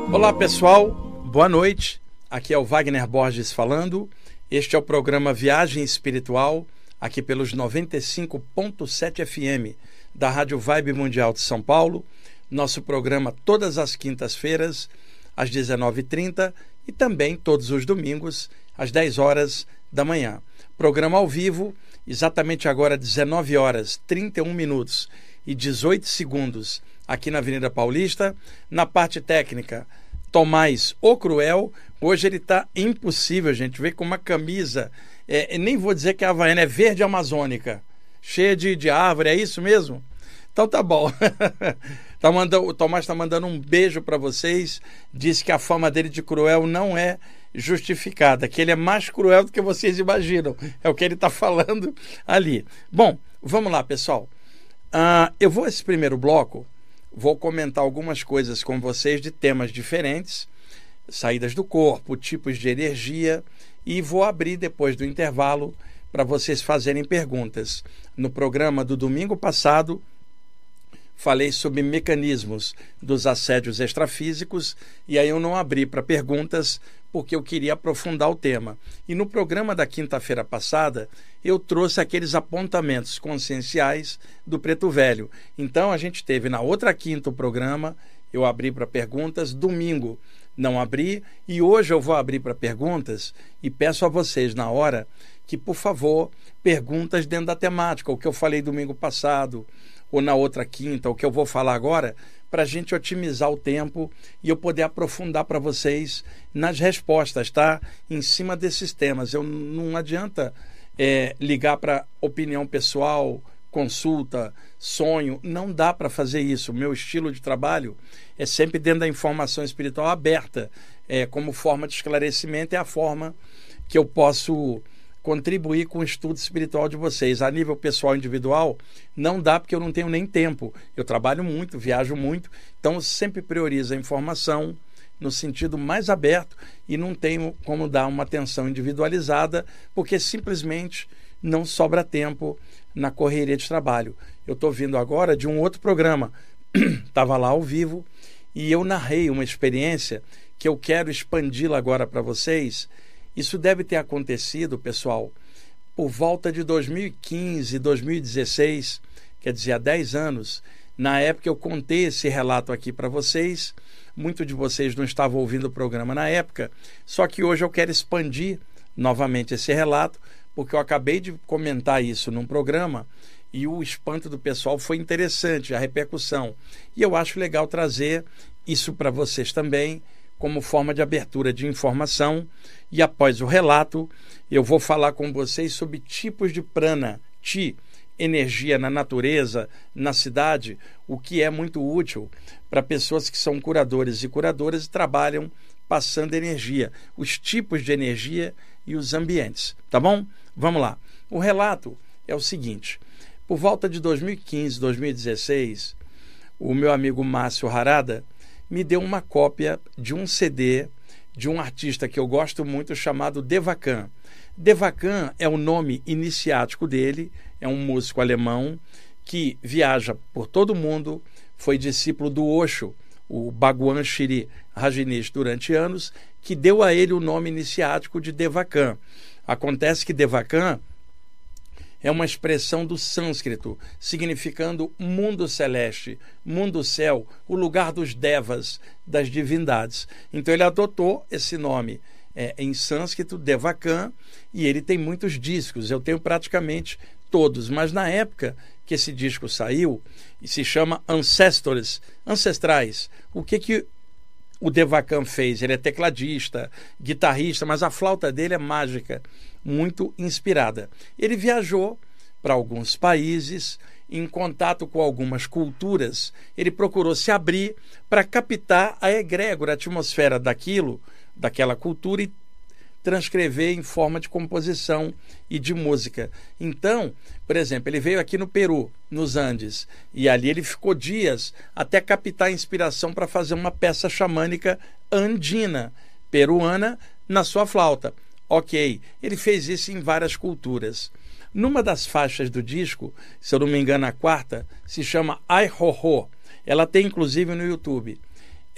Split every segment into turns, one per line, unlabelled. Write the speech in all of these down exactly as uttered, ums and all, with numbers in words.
Olá pessoal, boa noite, aqui é o Wagner Borges falando, este é o programa Viagem Espiritual, aqui pelos noventa e cinco ponto sete F M da Rádio Vibe Mundial de São Paulo, nosso programa todas as quintas-feiras, às dezenove e trinta e também todos os domingos, às dez horas da manhã. Programa ao vivo, exatamente agora dezenove horas, trinta e um minutos e dezoito segundos, aqui na Avenida Paulista, na parte técnica, Tomás o Cruel. Hoje ele está impossível, gente, veio com uma camisa, é, nem vou dizer que a Havaiana é verde amazônica, cheia de, de árvore, é isso mesmo? Então tá bom. tá mandando, o Tomás está mandando um beijo para vocês, disse que a fama dele de cruel não é justificada, que ele é mais cruel do que vocês imaginam, é o que ele está falando ali. Bom, vamos lá pessoal, uh, eu vou esse primeiro bloco, vou comentar algumas coisas com vocês de temas diferentes, saídas do corpo, tipos de energia, e vou abrir depois do intervalo para vocês fazerem perguntas. No programa do domingo passado, falei sobre mecanismos dos assédios extrafísicos, e aí eu não abri para perguntas porque eu queria aprofundar o tema. E no programa da quinta-feira passada, eu trouxe aqueles apontamentos conscienciais do Preto Velho. Então, a gente teve na outra quinta o programa, eu abri para perguntas, domingo não abri, e hoje eu vou abrir para perguntas, e peço a vocês na hora que, por favor, perguntas dentro da temática, o que eu falei domingo passado, ou na outra quinta, o que eu vou falar agora, para a gente otimizar o tempo e eu poder aprofundar para vocês nas respostas, tá? Em cima desses temas. Eu não adianta é, ligar para opinião pessoal, consulta, sonho. Não dá para fazer isso. O meu estilo de trabalho é sempre dentro da informação espiritual aberta. É, como forma de esclarecimento, é a forma que eu posso contribuir com o estudo espiritual de vocês. A nível pessoal individual, não dá porque eu não tenho nem tempo. Eu trabalho muito, viajo muito, então eu sempre priorizo a informação no sentido mais aberto e não tenho como dar uma atenção individualizada porque simplesmente não sobra tempo na correria de trabalho. Eu estou vindo agora de um outro programa, estava lá ao vivo e eu narrei uma experiência que eu quero expandi-la agora para vocês. Isso deve ter acontecido, pessoal, por volta de dois mil e quinze, dois mil e dezesseis, quer dizer, há dez anos. Na época eu contei esse relato aqui para vocês, muitos de vocês não estavam ouvindo o programa na época, só que hoje eu quero expandir novamente esse relato, porque eu acabei de comentar isso num programa e o espanto do pessoal foi interessante, a repercussão. E eu acho legal trazer isso para vocês também, como forma de abertura de informação, e após o relato, eu vou falar com vocês sobre tipos de prana, chi, energia na natureza, na cidade, o que é muito útil para pessoas que são curadores e curadoras e trabalham passando energia, os tipos de energia e os ambientes, tá bom? Vamos lá. O relato é o seguinte, por volta de dois mil e quinze, dois mil e dezesseis, o meu amigo Márcio Harada me deu uma cópia de um C D de um artista que eu gosto muito chamado Devakan. Devakan é o nome iniciático dele, é um músico alemão que viaja por todo o mundo, foi discípulo do Osho, o Bhagwan Shri Rajneesh, durante anos, que deu a ele o nome iniciático de Devakan. Acontece que Devakan é uma expressão do sânscrito, significando mundo celeste, mundo céu, o lugar dos devas, das divindades. Então ele adotou esse nome é, em sânscrito, Devakan, e ele tem muitos discos, eu tenho praticamente todos, mas na época que esse disco saiu, e se chama Ancestors, Ancestrais, o que que o Devakan fez? Ele é tecladista, guitarrista, mas a flauta dele é mágica, muito inspirada. Ele viajou para alguns países, em contato com algumas culturas, ele procurou se abrir para captar a egrégora, a atmosfera daquilo, daquela cultura e transcrever em forma de composição e de música. Então, por exemplo, ele veio aqui no Peru, nos Andes, e ali ele ficou dias até captar inspiração para fazer uma peça xamânica andina, peruana, na sua flauta. Ok, ele fez isso em várias culturas. Numa das faixas do disco, se eu não me engano a quarta, se chama Ai Ho Ho. Ela tem inclusive no YouTube.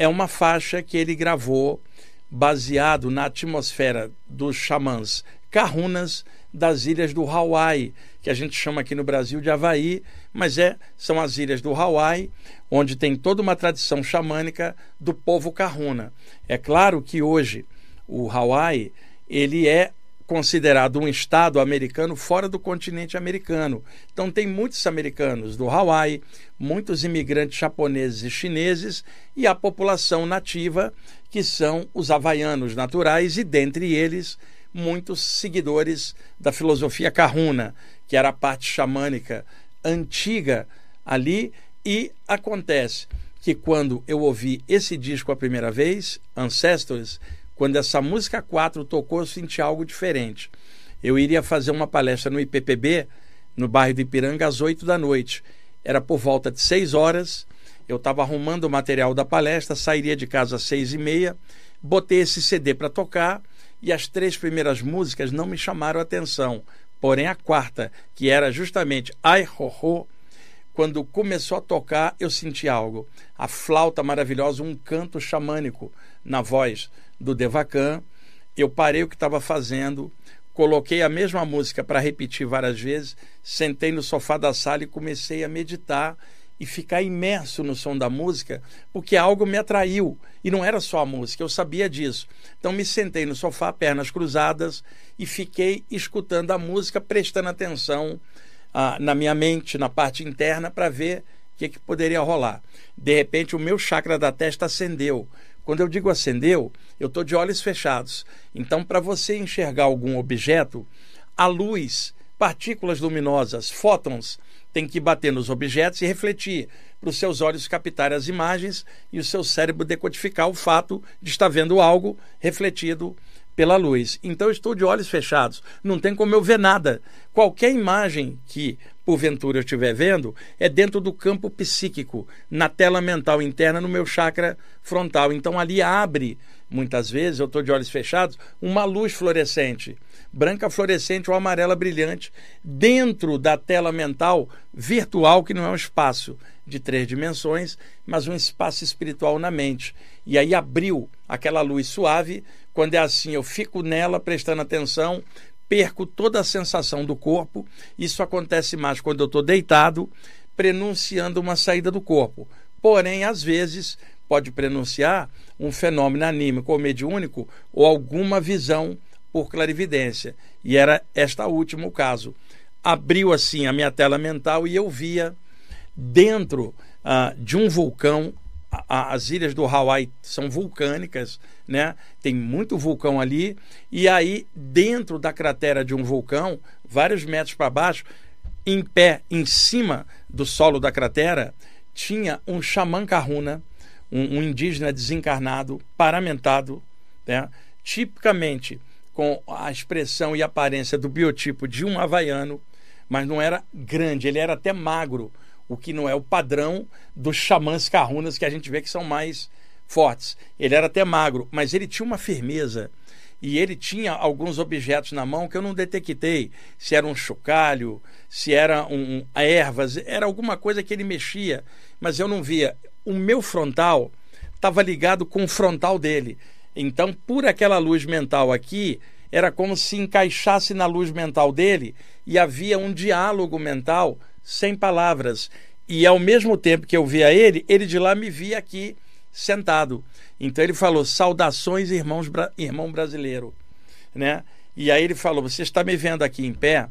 é uma faixa que ele gravou baseado na atmosfera dos xamãs kahunas das ilhas do Hawaii, que a gente chama aqui no Brasil de Havaí, mas é, são as ilhas do Hawaii, onde tem toda uma tradição xamânica do povo kahuna. É claro que hoje o Hawaii ele é considerado um estado americano fora do continente americano. Então tem muitos americanos do Hawaii, muitos imigrantes japoneses e chineses e a população nativa, que são os havaianos naturais, e dentre eles muitos seguidores da filosofia kahuna, que era a parte xamânica antiga ali. E acontece que quando eu ouvi esse disco a primeira vez, Ancestors, quando essa música quatro tocou, eu senti algo diferente. Eu iria fazer uma palestra no I P P B, no bairro do Ipiranga, às oito da noite. Era por volta de seis horas, eu estava arrumando o material da palestra, sairia de casa às seis e meia, botei esse C D para tocar, e as três primeiras músicas não me chamaram a atenção. Porém, a quarta, que era justamente Ai Ho Ho, quando começou a tocar, eu senti algo. A flauta maravilhosa, um canto xamânico na voz do Devakan. Eu parei o que estava fazendo, coloquei a mesma música para repetir várias vezes, sentei no sofá da sala e comecei a meditar e ficar imerso no som da música, porque algo me atraiu. E não era só a música, eu sabia disso. Então me sentei no sofá, pernas cruzadas, e fiquei escutando a música, prestando atenção ah, na minha mente, na parte interna, para ver o que, que poderia rolar. De repente, o meu chakra da testa acendeu. Quando eu digo acendeu, eu estou de olhos fechados. Então, para você enxergar algum objeto, a luz, partículas luminosas, fótons, tem que bater nos objetos e refletir, para os seus olhos captarem as imagens e o seu cérebro decodificar o fato de estar vendo algo refletido pela luz. Então eu estou de olhos fechados, não tem como eu ver nada. Qualquer imagem que porventura eu estiver vendo é dentro do campo psíquico, na tela mental interna, no meu chakra frontal. Então ali abre, muitas vezes, eu estou de olhos fechados, uma luz fluorescente, branca fluorescente ou amarela brilhante, dentro da tela mental virtual, que não é um espaço de três dimensões, mas um espaço espiritual na mente. E aí abriu aquela luz suave. Quando é assim, eu fico nela prestando atenção, perco toda a sensação do corpo. Isso acontece mais quando eu estou deitado, prenunciando uma saída do corpo. Porém, às vezes, pode prenunciar um fenômeno anímico ou mediúnico ou alguma visão por clarividência. E era esta última o caso. Abriu assim a minha tela mental e eu via dentro ah, de um vulcão. A, as ilhas do Hawaii são vulcânicas, né? Tem muito vulcão ali, e aí dentro da cratera de um vulcão, vários metros para baixo, em pé, em cima do solo da cratera, tinha um xamã kahuna, um, um indígena desencarnado, paramentado, né? Tipicamente com a expressão e aparência do biotipo de um havaiano, mas não era grande, ele era até magro, o que não é o padrão dos xamãs kahunas, que a gente vê que são mais fortes. Ele era até magro, mas ele tinha uma firmeza, e ele tinha alguns objetos na mão que eu não detectei, se era um chocalho, se era um, um ervas, era alguma coisa que ele mexia, mas eu não via. O meu frontal estava ligado com o frontal dele. Então, por aquela luz mental aqui, era como se encaixasse na luz mental dele e havia um diálogo mental sem palavras. E ao mesmo tempo que eu via ele, ele de lá me via aqui sentado. Então ele falou: saudações, irmãos, irmão brasileiro, né? E aí ele falou: você está me vendo aqui em pé,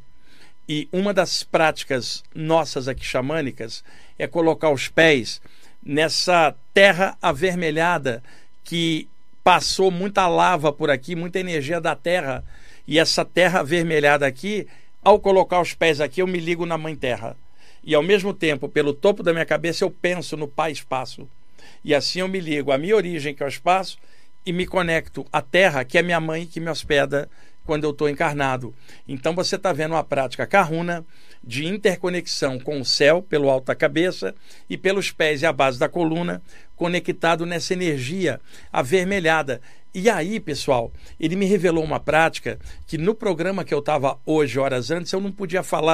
e uma das práticas nossas aqui xamânicas é colocar os pés nessa terra avermelhada que passou muita lava por aqui, muita energia da terra, e essa terra avermelhada aqui, ao colocar os pés aqui, eu me ligo na Mãe Terra. E ao mesmo tempo, pelo topo da minha cabeça, eu penso no Pai Espaço. E assim eu me ligo à minha origem, que é o espaço, e me conecto à Terra, que é minha mãe, que me hospeda quando eu estou encarnado. Então você está vendo uma prática kahuna de interconexão com o céu, pelo alto da cabeça, e pelos pés e a base da coluna, conectado nessa energia avermelhada. E aí, pessoal, ele me revelou uma prática que no programa que eu estava hoje, horas antes, eu não podia falar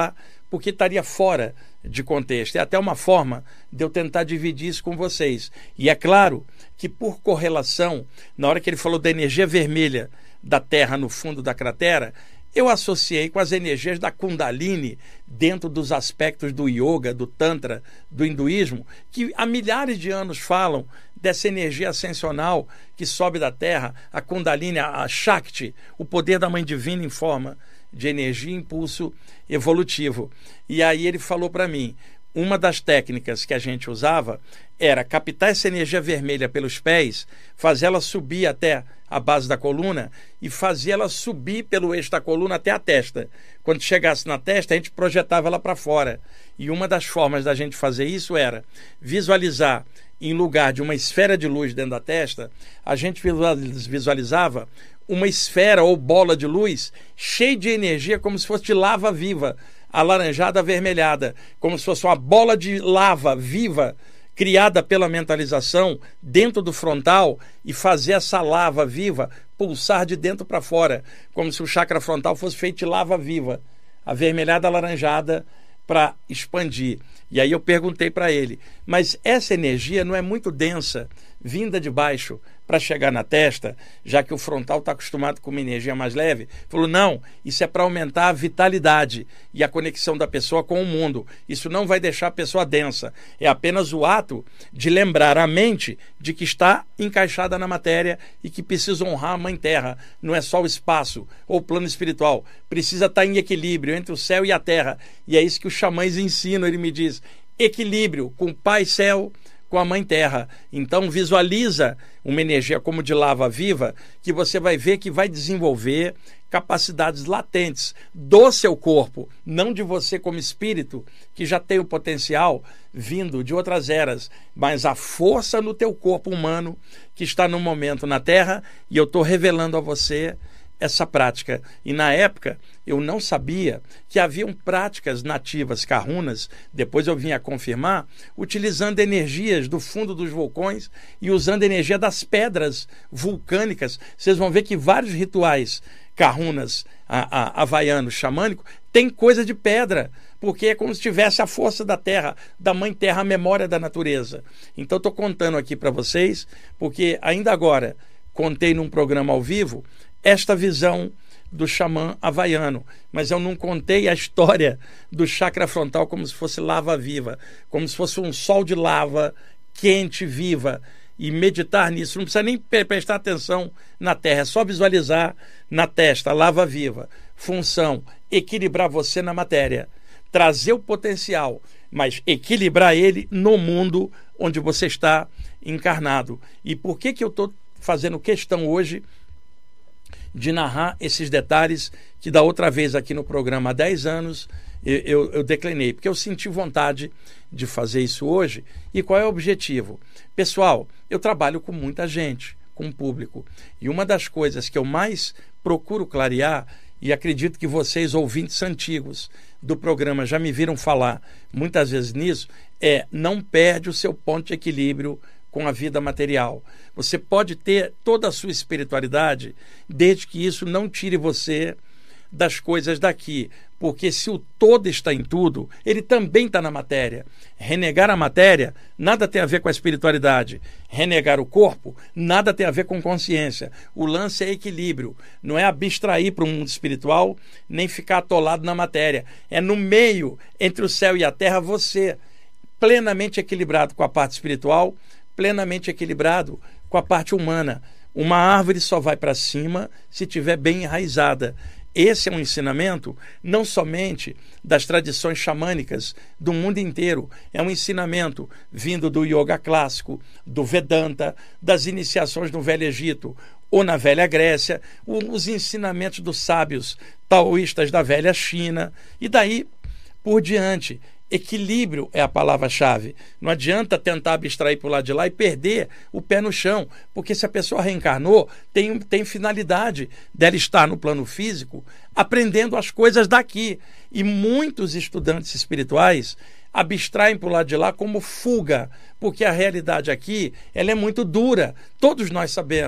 porque estaria fora de contexto. É até uma forma de eu tentar dividir isso com vocês. E é claro que, por correlação, na hora que ele falou da energia vermelha da Terra no fundo da cratera, eu associei com as energias da Kundalini dentro dos aspectos do yoga, do tantra, do hinduísmo, que há milhares de anos falam dessa energia ascensional que sobe da Terra, a Kundalini, a Shakti, o poder da Mãe Divina em forma de energia e impulso evolutivo. E aí ele falou para mim, uma das técnicas que a gente usava era captar essa energia vermelha pelos pés, fazer ela subir até a base da coluna e fazer ela subir pelo eixo da coluna até a testa. Quando chegasse na testa, a gente projetava ela para fora. E uma das formas da gente fazer isso era visualizar, em lugar de uma esfera de luz dentro da testa, a gente visualizava uma esfera ou bola de luz cheia de energia, como se fosse de lava viva, alaranjada, avermelhada, como se fosse uma bola de lava viva criada pela mentalização dentro do frontal e fazer essa lava viva pulsar de dentro para fora, como se o chakra frontal fosse feito de lava viva, avermelhada, alaranjada, para expandir. E aí eu perguntei para ele, mas essa energia não é muito densa, vinda de baixo para chegar na testa, já que o frontal está acostumado com uma energia mais leve? Ele falou, não, isso é para aumentar a vitalidade e a conexão da pessoa com o mundo. Isso não vai deixar a pessoa densa. É apenas o ato de lembrar a mente de que está encaixada na matéria e que precisa honrar a Mãe Terra. Não é só o espaço ou o plano espiritual. Precisa estar em equilíbrio entre o céu e a terra. E é isso que os xamãs ensinam, ele me diz. Equilíbrio com o Pai Céu, com a Mãe Terra. Então visualiza uma energia como de lava viva, que você vai ver que vai desenvolver capacidades latentes do seu corpo, não de você como espírito, que já tem o potencial vindo de outras eras, mas a força no teu corpo humano que está no momento na Terra, e eu estou revelando a você essa prática. E na época eu não sabia que haviam práticas nativas kahunas, depois eu vim a confirmar, utilizando energias do fundo dos vulcões e usando energia das pedras vulcânicas. Vocês vão ver que vários rituais kahunas, a, a, havaianos, xamânicos, tem coisa de pedra, porque é como se tivesse a força da terra, da Mãe Terra, a memória da natureza. Então estou contando aqui para vocês, porque ainda agora contei num programa ao vivo esta visão do xamã havaiano, mas eu não contei a história do chakra frontal como se fosse lava viva, como se fosse um sol de lava quente, viva, e meditar nisso. Não precisa nem prestar atenção na terra, é só visualizar na testa, lava viva. Função, equilibrar você na matéria, trazer o potencial, mas equilibrar ele no mundo onde você está encarnado. E por que que eu estou fazendo questão hoje de narrar esses detalhes que da outra vez aqui no programa há dez anos eu, eu, eu declinei? Porque eu senti vontade de fazer isso hoje. E qual é o objetivo? Pessoal, eu trabalho com muita gente, com o público. E uma das coisas que eu mais procuro clarear, e acredito que vocês, ouvintes antigos do programa, já me viram falar muitas vezes nisso, é não perde o seu ponto de equilíbrio com a vida material. Você pode ter toda a sua espiritualidade, desde que isso não tire você das coisas daqui, porque se o todo está em tudo, ele também está na matéria. Renegar a matéria nada tem a ver com a espiritualidade. Renegar o corpo nada tem a ver com consciência. O lance é equilíbrio, não é abstrair para o mundo espiritual, nem ficar atolado na matéria. É no meio, entre o céu e a terra, você plenamente equilibrado com a parte espiritual, plenamente equilibrado com a parte humana. Uma árvore só vai para cima se estiver bem enraizada. Esse é um ensinamento não somente das tradições xamânicas do mundo inteiro, é um ensinamento vindo do yoga clássico, do Vedanta, das iniciações no Velho Egito ou na Velha Grécia, os ensinamentos dos sábios taoístas da Velha China, e daí por diante. Equilíbrio é a palavra-chave. Não adianta tentar abstrair para o lado de lá e perder o pé no chão, porque se a pessoa reencarnou, tem, tem finalidade dela estar no plano físico aprendendo as coisas daqui. E muitos estudantes espirituais abstraem para o lado de lá como fuga, porque a realidade aqui ela é muito dura. Todos nós sabemos.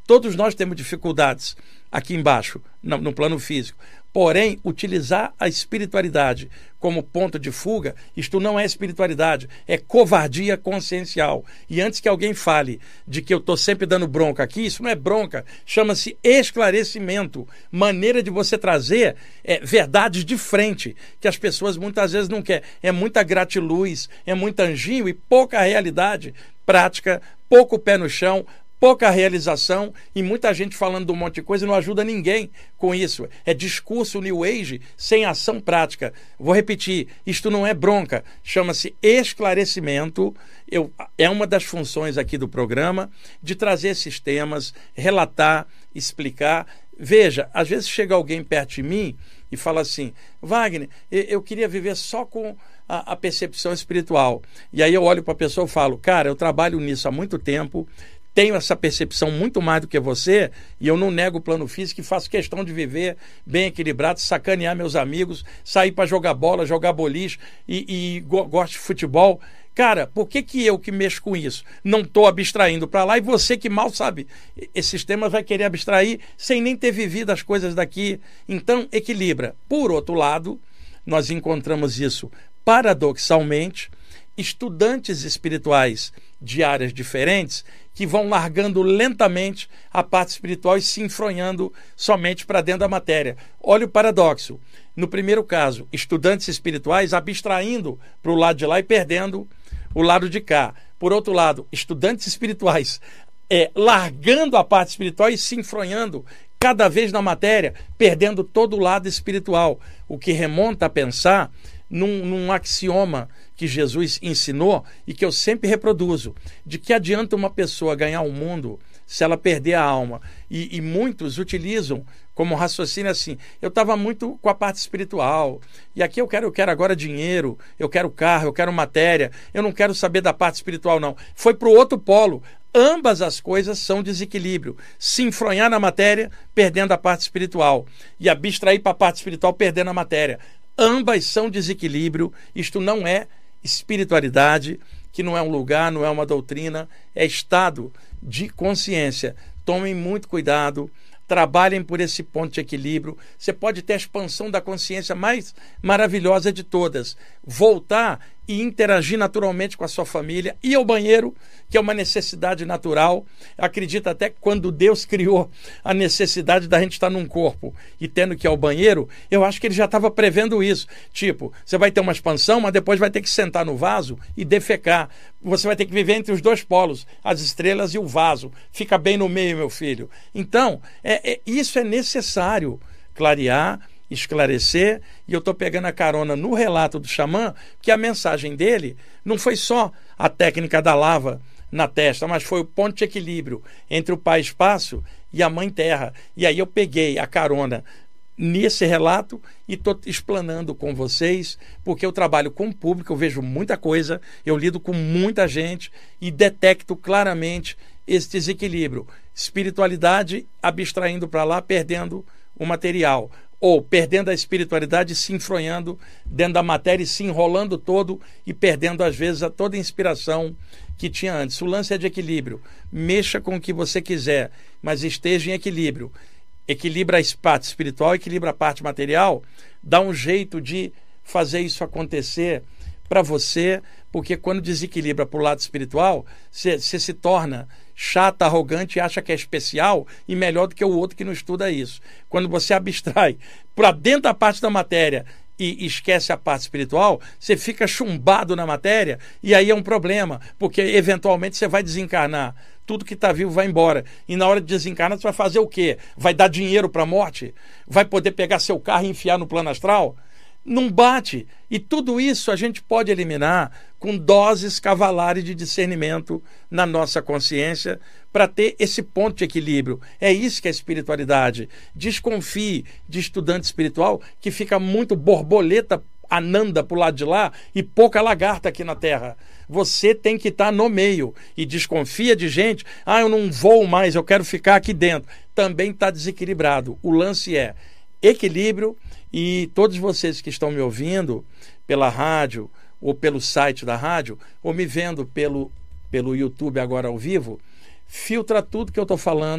Todos nós temos dificuldades aqui embaixo, no, no plano físico. Porém, utilizar a espiritualidade como ponto de fuga, isto não é espiritualidade, é covardia consciencial. E antes que alguém fale de que eu estou sempre dando bronca aqui, isso não é bronca, chama-se esclarecimento, maneira de você trazer é, verdades de frente, que as pessoas muitas vezes não querem. É muita gratiluz, é muito anjinho e pouca realidade prática, pouco pé no chão, pouca realização e muita gente falando de um monte de coisa e não ajuda ninguém com isso. É discurso New Age sem ação prática. Vou repetir, isto não é bronca, chama-se esclarecimento. Eu, é uma das funções aqui do programa de trazer esses temas, relatar, explicar. Veja, às vezes chega alguém perto de mim e fala assim, Wagner, eu queria viver só com a, a percepção espiritual. E aí eu olho para a pessoa e falo, cara, eu trabalho nisso há muito tempo, tenho essa percepção muito mais do que você e eu não nego o plano físico e faço questão de viver bem equilibrado, sacanear meus amigos, sair para jogar bola, jogar boliche e, e go- gosto de futebol. Cara, por que que eu que mexo com isso não estou abstraindo para lá e você que mal sabe esses temas vai querer abstrair sem nem ter vivido as coisas daqui? Então, equilibra. Por outro lado, nós encontramos isso paradoxalmente, estudantes espirituais de áreas diferentes que vão largando lentamente a parte espiritual e se enfronhando somente para dentro da matéria. Olha o paradoxo. No primeiro caso, estudantes espirituais abstraindo para o lado de lá e perdendo o lado de cá. Por outro lado, estudantes espirituais é, largando a parte espiritual e se enfronhando cada vez na matéria, perdendo todo o lado espiritual. O que remonta a pensar num, num axioma que Jesus ensinou e que eu sempre reproduzo, de que adianta uma pessoa ganhar o mundo se ela perder a alma. E, e muitos utilizam como raciocínio assim, eu estava muito com a parte espiritual, e aqui eu quero, eu quero agora dinheiro, eu quero carro, eu quero matéria, eu não quero saber da parte espiritual não. Foi para o outro polo. Ambas as coisas são desequilíbrio. Se enfronhar na matéria, perdendo a parte espiritual. E abstrair para a parte espiritual, perdendo a matéria. Ambas são desequilíbrio. Isto não é espiritualidade, que não é um lugar, não é uma doutrina, é estado de consciência. Tomem muito cuidado, trabalhem por esse ponto de equilíbrio. Você pode ter a expansão da consciência mais maravilhosa de todas. Voltar e interagir naturalmente com a sua família, ir ao banheiro, que é uma necessidade natural. Acredito até que quando Deus criou a necessidade da gente estar num corpo e tendo que ir ao banheiro, eu acho que ele já estava prevendo isso. Tipo, você vai ter uma expansão, mas depois vai ter que sentar no vaso e defecar. Você vai ter que viver entre os dois polos, as estrelas e o vaso. Fica bem no meio, meu filho. Então, é, é, isso é necessário clarear, esclarecer, e eu estou pegando a carona no relato do xamã, que a mensagem dele não foi só a técnica da lava na testa, mas foi o ponto de equilíbrio entre o pai espaço e a mãe terra. E aí eu peguei a carona nesse relato e estou explanando com vocês, porque eu trabalho com o público, eu vejo muita coisa, eu lido com muita gente e detecto claramente esse desequilíbrio. Espiritualidade abstraindo para lá, perdendo o material, ou perdendo a espiritualidade, se enfronhando dentro da matéria e se enrolando todo e perdendo às vezes a toda a inspiração que tinha antes. O lance é de equilíbrio. Mexa com o que você quiser, mas esteja em equilíbrio. Equilibra a parte espiritual, equilibra a parte material, dá um jeito de fazer isso acontecer para você, porque quando desequilibra para o lado espiritual, você se torna chato, arrogante e acha que é especial e melhor do que o outro que não estuda isso. Quando você abstrai para dentro da parte da matéria e esquece a parte espiritual, você fica chumbado na matéria e aí é um problema, porque eventualmente você vai desencarnar. Tudo que está vivo vai embora. E na hora de desencarnar, você vai fazer o quê? Vai dar dinheiro para a morte? Vai poder pegar seu carro e enfiar no plano astral? Não bate. E tudo isso a gente pode eliminar com doses cavalares de discernimento na nossa consciência para ter esse ponto de equilíbrio. É isso que é espiritualidade. Desconfie de estudante espiritual que fica muito borboleta ananda para o lado de lá e pouca lagarta aqui na Terra. Você tem que estar no meio e desconfia de gente, ah, eu não vou mais, eu quero ficar aqui dentro. Também está desequilibrado. O lance é equilíbrio. E todos vocês que estão me ouvindo pela rádio ou pelo site da rádio ou me vendo pelo, pelo YouTube agora ao vivo, filtra tudo que eu estou falando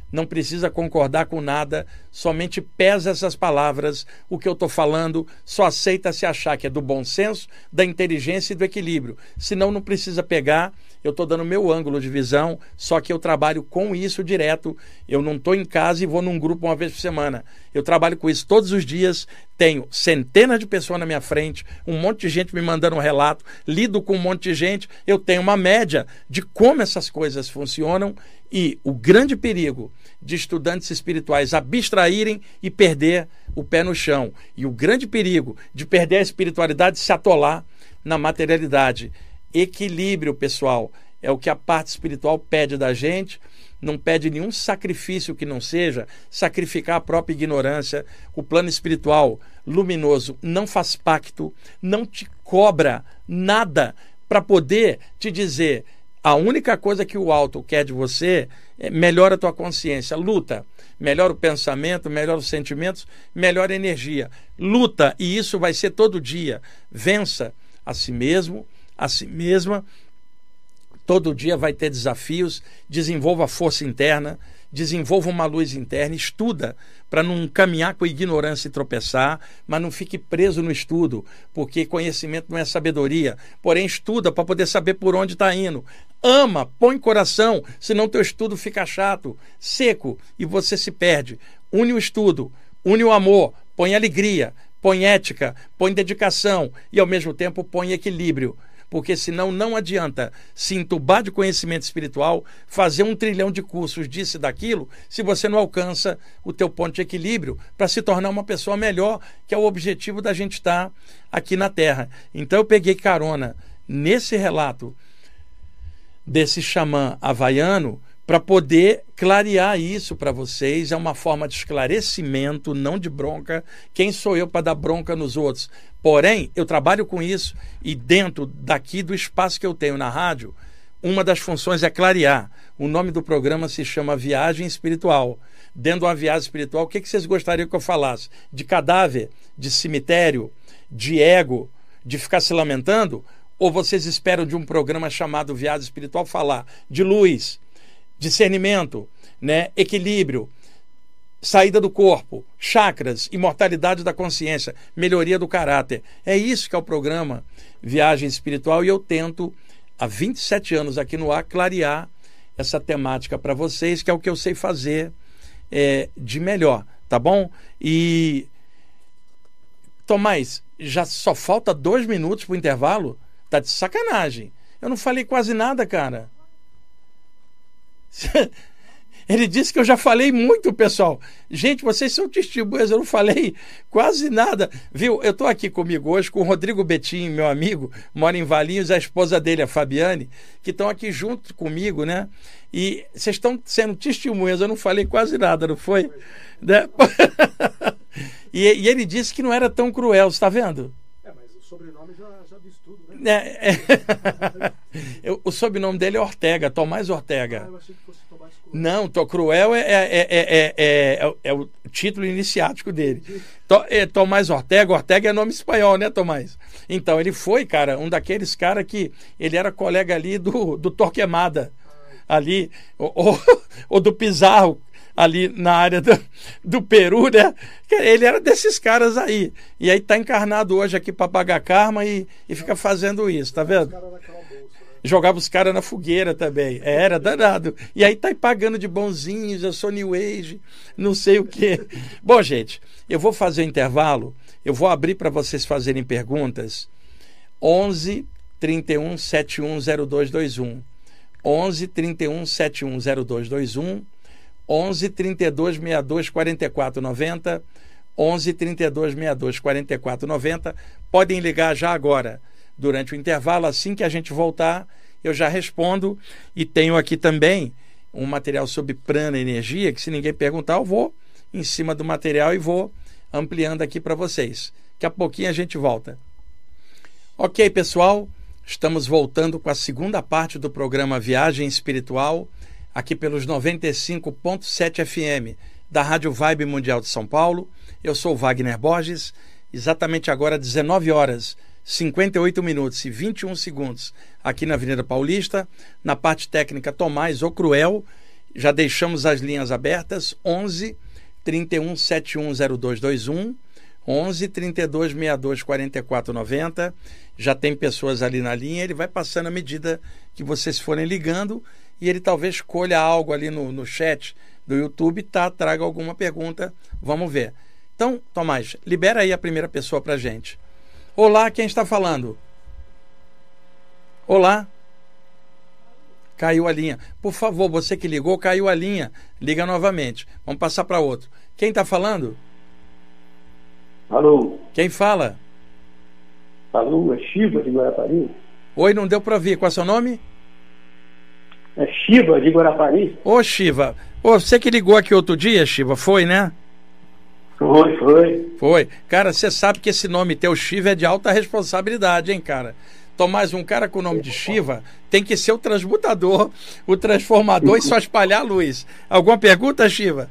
não precisa concordar com nada, somente pesa essas palavras, o que eu estou falando, só aceita se achar que é do bom senso, da inteligência e do equilíbrio. Senão não precisa pegar, eu estou dando meu ângulo de visão, só que eu trabalho com isso direto, eu não estou em casa e vou num grupo uma vez por semana. Eu trabalho com isso todos os dias, tenho centenas de pessoas na minha frente, um monte de gente me mandando um relato, lido com um monte de gente, eu tenho uma média de como essas coisas funcionam e o grande perigo de estudantes espirituais abstraírem e perder o pé no chão. E o grande perigo de perder a espiritualidade e se atolar na materialidade. Equilíbrio, pessoal, é o que a parte espiritual pede da gente. Não pede nenhum sacrifício que não seja sacrificar a própria ignorância. O plano espiritual luminoso não faz pacto, não te cobra nada para poder te dizer: a única coisa que o alto quer de você é melhora a tua consciência, luta, melhora o pensamento, melhora os sentimentos, melhora a energia, luta, e isso vai ser todo dia. Vença a si mesmo, a si mesma. Todo dia vai ter desafios, desenvolva a força interna, desenvolva uma luz interna, estuda para não caminhar com ignorância e tropeçar, mas não fique preso no estudo, porque conhecimento não é sabedoria, porém estuda para poder saber por onde está indo. Ama, põe coração, senão teu estudo fica chato, seco e você se perde. Une o estudo, une o amor, põe alegria, põe ética, põe dedicação e ao mesmo tempo põe equilíbrio. Porque senão não adianta se entubar de conhecimento espiritual, fazer um trilhão de cursos disso e daquilo, se você não alcança o teu ponto de equilíbrio para se tornar uma pessoa melhor, que é o objetivo da gente estar aqui na Terra. Então eu peguei carona nesse relato desse xamã havaiano para poder clarear isso para vocês. É uma forma de esclarecimento, não de bronca. Quem sou eu para dar bronca nos outros? Porém, eu trabalho com isso e dentro daqui do espaço que eu tenho na rádio, uma das funções é clarear. O nome do programa se chama Viagem Espiritual. Dentro de uma viagem espiritual, o que vocês gostariam que eu falasse? De cadáver? De cemitério? De ego? De ficar se lamentando? Ou vocês esperam de um programa chamado Viagem Espiritual falar de luz, discernimento, né? Equilíbrio, saída do corpo, chakras, imortalidade da consciência, melhoria do caráter? É isso que é o programa Viagem Espiritual e eu tento, há vinte e sete anos aqui no ar, clarear essa temática para vocês, que é o que eu sei fazer é, de melhor, tá bom? E, Tomás, já só falta dois minutos para o intervalo? Tá de sacanagem. Eu não falei quase nada, cara. Ele disse que eu já falei muito, pessoal. Gente, vocês são testemunhas, eu não falei quase nada. Viu? Eu estou aqui comigo hoje com o Rodrigo Betim, meu amigo, mora em Valinhos, a esposa dele, a Fabiane, que estão aqui junto comigo, né? E vocês estão sendo testemunhas, eu não falei quase nada, não foi? Né? e, e ele disse que não era tão cruel, você está vendo?
É, mas o sobrenome já, já diz tudo, né?
É, é. Eu, o sobrenome dele é Ortega, Tomás Ortega.
Ah, eu achei que fosse Tomás Cruel.
Não, Tô Cruel é, é, é, é, é, é o título iniciático dele. To, é, Tomás Ortega, Ortega é nome espanhol, né, Tomás? Então, ele foi, cara, um daqueles caras que ele era colega ali do, do Torquemada, ali, ou, ou, ou do Pizarro, ali na área do, do Peru, né? Ele era desses caras aí. E aí tá encarnado hoje aqui para pagar karma e, e fica fazendo isso, tá vendo? Jogava os caras na fogueira também. Era danado. E aí tá pagando de bonzinhos, eu sou New Age, não sei o quê. Bom, gente, eu vou fazer o intervalo, eu vou abrir para vocês fazerem perguntas. onze, trinta e um, setenta e um, zero dois dois um. onze, trinta e um, setenta e um, zero dois dois um. onze, trinta e dois, sessenta e dois, quarenta e quatro, noventa. onze, trinta e dois, sessenta e dois, quarenta e quatro, noventa. Podem ligar já agora, durante o intervalo. Assim que a gente voltar, eu já respondo. E tenho aqui também um material sobre prana, energia, que se ninguém perguntar, eu vou em cima do material e vou ampliando aqui para vocês. Daqui a pouquinho a gente volta. Ok, pessoal, estamos voltando com a segunda parte do programa Viagem Espiritual, aqui pelos noventa e cinco ponto sete F M da Rádio Vibe Mundial de São Paulo. Eu sou Wagner Borges, exatamente agora dezenove horas, cinquenta e oito minutos e vinte e um segundos aqui na Avenida Paulista. Na parte técnica, Tomás, o Cruel, Já deixamos as linhas abertas, onze, trinta e um, setenta e um, zero dois dois um, onze, trinta e dois, sessenta e dois, quarenta e quatro, noventa. Já tem pessoas ali na linha, ele vai passando à medida que vocês forem ligando e ele talvez escolha algo ali no, no chat do YouTube, tá, traga alguma pergunta, vamos ver. Então, Tomás, libera aí a primeira pessoa pra gente. Olá, quem está falando? Olá? Caiu a linha. Por favor, você que ligou, caiu a linha. Liga novamente. Vamos passar para outro. Quem está falando?
Alô?
Quem fala?
Alô, é Shiva de Guarapari?
Oi, não deu para ouvir. Qual é o seu nome?
É Shiva de Guarapari?
Ô, Shiva. Ô, você que ligou aqui outro dia, Shiva, foi, né?
Foi, foi.
Foi. Cara, você sabe que esse nome teu, Shiva, é de alta responsabilidade, hein, cara? Tomás, um cara com o nome de Shiva tem que ser o transmutador, o transformador e só espalhar a luz. Alguma pergunta, Shiva?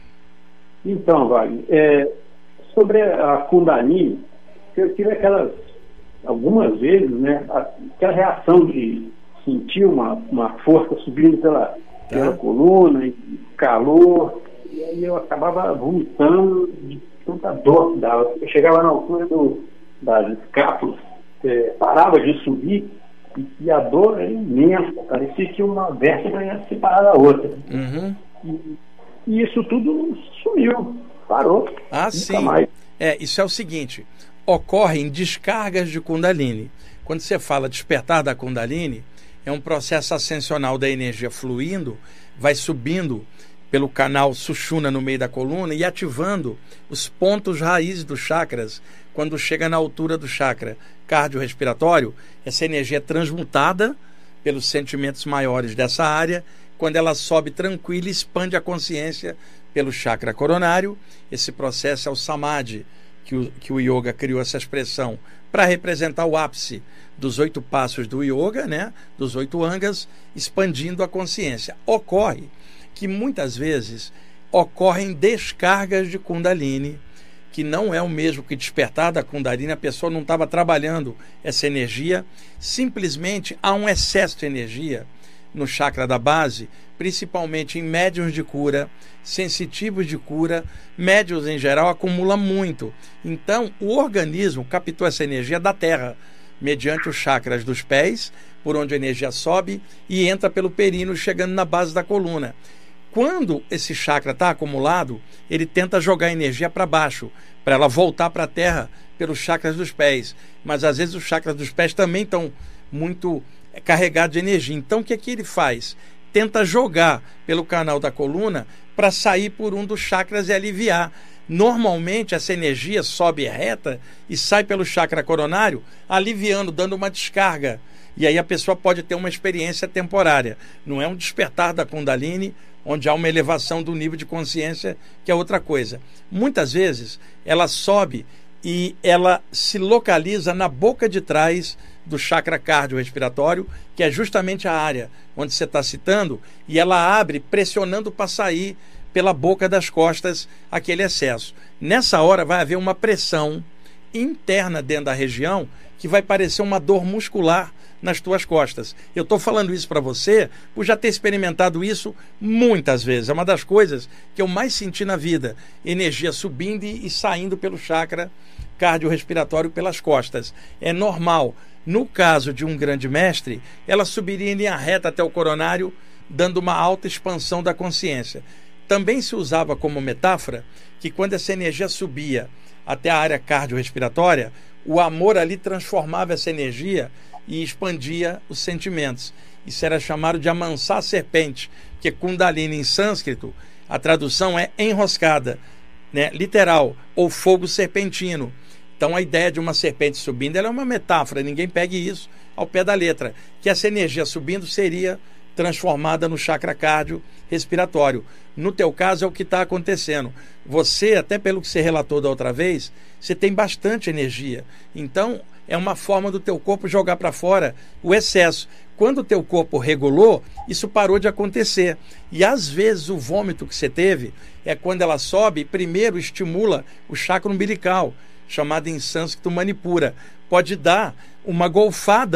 Então, Wagner, é, sobre a Kundalini, eu tive aquelas, algumas vezes, né, aquela reação de sentir uma, uma força subindo pela, tá. pela coluna, e calor, e aí eu acabava vomitando de tanta dor que dava. Eu chegava na altura do, das escápulas, É, parava de subir e, e a dor era imensa, parecia que uma vértebra ia separar da outra.
Uhum.
E, e isso tudo sumiu, parou.
Ah,
nunca
sim.
mais.
É, isso é o seguinte, ocorrem descargas de Kundalini. Quando você fala despertar da Kundalini, é um processo ascensional da energia fluindo, vai subindo pelo canal Sushumna no meio da coluna e ativando os pontos raízes dos chakras. Quando chega na altura do chakra cardiorrespiratório, essa energia é transmutada pelos sentimentos maiores dessa área. Quando ela sobe tranquila, expande a consciência pelo chakra coronário. Esse processo é o Samadhi, que o, que o yoga criou essa expressão para representar o ápice dos oito passos do yoga, né? Dos oito angas, expandindo a consciência. Ocorre que muitas vezes ocorrem descargas de Kundalini, que não é o mesmo que despertar da Kundalini, a pessoa não estava trabalhando essa energia, simplesmente há um excesso de energia no chakra da base, principalmente em médiuns de cura, sensitivos de cura, médiuns em geral acumula muito. Então, o organismo captou essa energia da terra, mediante os chakras dos pés, por onde a energia sobe e entra pelo períneo, chegando na base da coluna. Quando esse chakra está acumulado, ele tenta jogar a energia para baixo, para ela voltar para a terra pelos chakras dos pés. Mas às vezes os chakras dos pés também estão muito carregados de energia. Então o que é que ele faz? Tenta jogar pelo canal da coluna para sair por um dos chakras e aliviar. Normalmente essa energia sobe reta e sai pelo chakra coronário, aliviando, dando uma descarga. E aí a pessoa pode ter uma experiência temporária. Não é um despertar da Kundalini, onde há uma elevação do nível de consciência, que é outra coisa. Muitas vezes ela sobe e ela se localiza na boca de trás do chakra cardiorrespiratório, que é justamente a área onde você está citando, e ela abre pressionando para sair pela boca das costas aquele excesso. Nessa hora vai haver uma pressão interna dentro da região que vai parecer uma dor muscular nas tuas costas. Eu estou falando isso para você por já ter experimentado isso muitas vezes. É uma das coisas que eu mais senti na vida. Energia subindo e, e saindo pelo chakra cardiorrespiratório pelas costas. É normal. No caso de um grande mestre, ela subiria em linha reta até o coronário, dando uma alta expansão da consciência. Também se usava como metáfora que quando essa energia subia até a área cardiorrespiratória, o amor ali transformava essa energia e expandia os sentimentos. Isso era chamado de amansar a serpente, porque Kundalini em sânscrito, a tradução é enroscada, né? Literal, ou fogo serpentino. Então a ideia de uma serpente subindo ela é uma metáfora, ninguém pegue isso ao pé da letra, que essa energia subindo seria transformada no chakra cardio respiratório. No teu caso é o que está acontecendo. Você, até pelo que você relatou da outra vez, você tem bastante energia. Então é uma forma do teu corpo jogar para fora o excesso. Quando o teu corpo regulou, isso parou de acontecer. E às vezes o vômito que você teve é quando ela sobe, primeiro estimula o chakra umbilical, chamado em sânscrito manipura. Pode dar uma golfada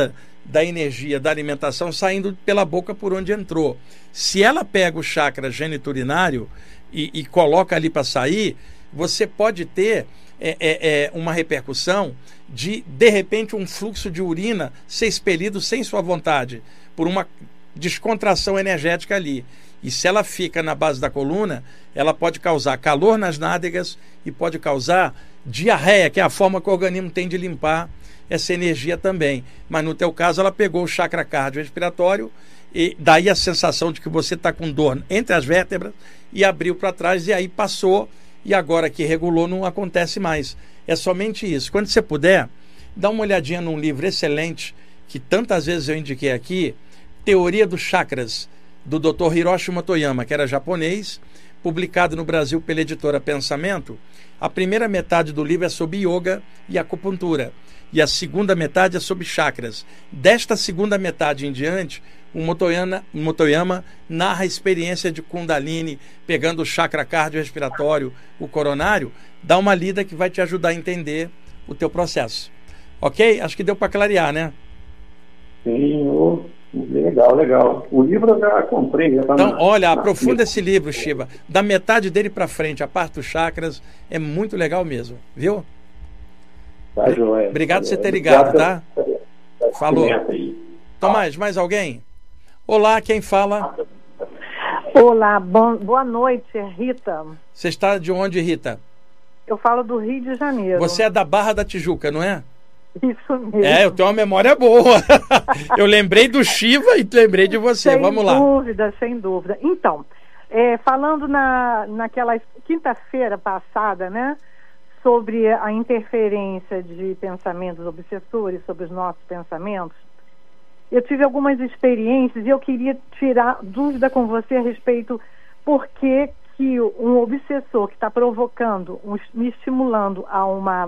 da energia da alimentação saindo pela boca por onde entrou. Se ela pega o chakra geniturinário e, e coloca ali para sair, você pode ter é, é, é, uma repercussão de, de repente, um fluxo de urina ser expelido sem sua vontade, por uma descontração energética ali. E se ela fica na base da coluna, ela pode causar calor nas nádegas e pode causar diarreia, que é a forma que o organismo tem de limpar essa energia também. Mas no teu caso, ela pegou o chakra cardiorrespiratório e daí a sensação de que você está com dor entre as vértebras e abriu para trás e aí passou, e agora que regulou não acontece mais. É somente isso. Quando você puder, dá uma olhadinha num livro excelente que tantas vezes eu indiquei aqui, Teoria dos Chakras, do doutor Hiroshi Motoyama, que era japonês, publicado no Brasil pela editora Pensamento. A primeira metade do livro é sobre yoga e acupuntura, e a segunda metade é sobre chakras. Desta segunda metade em diante, o Motoyama, Motoyama narra a experiência de Kundalini, pegando o chakra cardiorrespiratório, o coronário. Dá uma lida que vai te ajudar a entender o teu processo. Ok? Acho que deu para clarear, né?
Sim, oh, legal, legal. O livro eu já comprei. Já tá
então,
na,
olha,
na
aprofunda
fila.
esse livro, Shiva. Da metade dele para frente, a parte dos chakras, é muito legal mesmo, viu?
Tá, joia.
Obrigado por você ter
Obrigado
ligado, tá?
pela- pela
Falou.
experiência aí.
Tomás, mais alguém? Olá, quem fala?
Olá, bom, boa noite, é Rita.
Você está de onde, Rita?
Eu falo do Rio de Janeiro.
Você é da Barra da Tijuca, não é?
Isso mesmo.
É, eu tenho uma memória boa. Eu lembrei do Shiva e lembrei de você.
Sem
Vamos lá.
dúvida, sem dúvida. Então, é, falando na, naquela quinta-feira passada, né, sobre a interferência de pensamentos obsessores sobre os nossos pensamentos, eu tive algumas experiências e eu queria tirar dúvida com você a respeito por que que um obsessor que está provocando, um, me estimulando a uma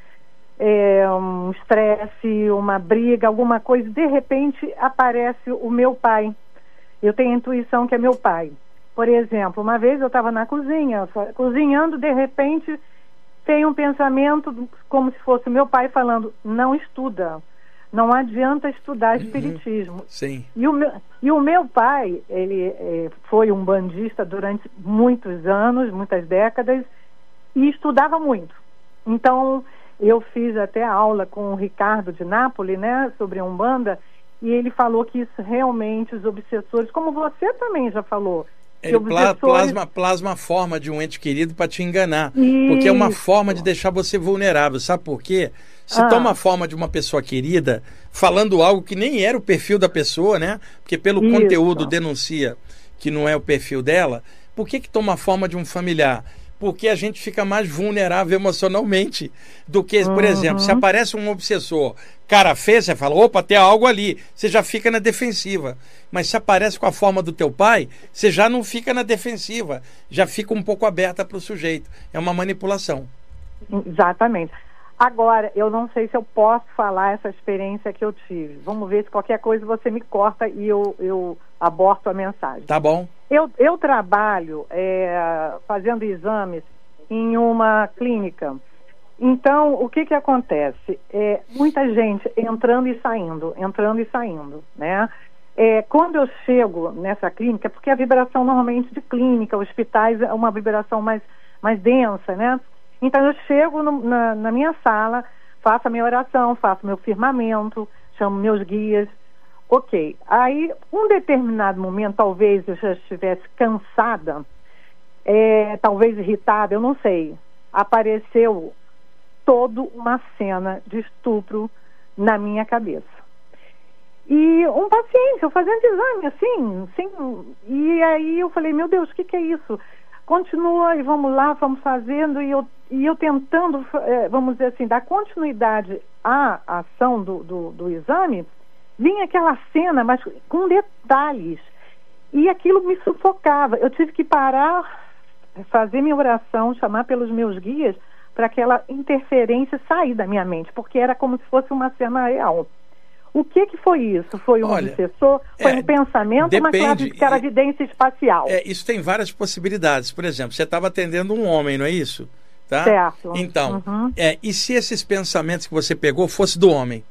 é, um estresse, uma briga, alguma coisa, de repente aparece o meu pai. Eu tenho a intuição que é meu pai. Por exemplo, uma vez eu estava na cozinha, cozinhando, de repente tem um pensamento como se fosse meu pai falando, não estuda. Não adianta estudar espiritismo.
Uhum. Sim.
E o meu, e o meu pai, ele eh, foi um bandista durante muitos anos, muitas décadas, e estudava muito. Então, eu fiz até aula com o Ricardo de Nápoles, né, sobre a Umbanda, e ele falou que isso realmente, os obsessores, como você também já falou,
Ele
obsessores...
plasma, plasma a forma de um ente querido para te enganar.
Isso.
Porque é uma forma de deixar você vulnerável. Sabe por quê? Se
Ah.
toma a forma de uma pessoa querida, falando algo que nem era o perfil da pessoa, né? Porque pelo
Isso.
conteúdo denuncia que não é o perfil dela. Por que que toma a forma de um familiar? Porque a gente fica mais vulnerável emocionalmente do que, por
Uhum.
exemplo, se aparece um obsessor, cara feia, você fala, opa, tem algo ali. Você já fica na defensiva. Mas se aparece com a forma do teu pai, você já não fica na defensiva. Já fica um pouco aberta para o sujeito. É uma manipulação.
Exatamente. Agora, eu não sei se eu posso falar essa experiência que eu tive. Vamos ver se qualquer coisa você me corta e eu, eu aborto a mensagem.
Tá bom?
Eu, eu trabalho é, fazendo exames em uma clínica. Então, o que que acontece? É, muita gente entrando e saindo, entrando e saindo, né? É, quando eu chego nessa clínica, porque a vibração normalmente de clínica, hospitais, é uma vibração mais, mais densa, né? Então eu chego no, na, na minha sala, faço a minha oração, faço meu firmamento, chamo meus guias. Ok, aí um determinado momento, talvez eu já estivesse cansada, é, talvez irritada, eu não sei, apareceu toda uma cena de estupro na minha cabeça. E um paciente, eu fazendo exame assim, assim, e aí eu falei, meu Deus, o que que é isso? Continua e vamos lá, vamos fazendo, e eu, e eu tentando, é, vamos dizer assim, dar continuidade à ação do, do, do exame, vinha aquela cena, mas com detalhes, e aquilo me sufocava. Eu tive que parar, fazer minha oração, chamar pelos meus guias, para aquela interferência sair da minha mente, porque era como se fosse uma cena real. O que que foi isso? Foi um
Olha,
obsessor? Foi
é,
um pensamento? Uma
depende.
clarividência espacial?
É, isso tem várias possibilidades. Por exemplo, você estava atendendo um homem, não é isso? Tá?
Certo.
Então,
Uhum.
é, e se esses pensamentos que você pegou fosse do homem?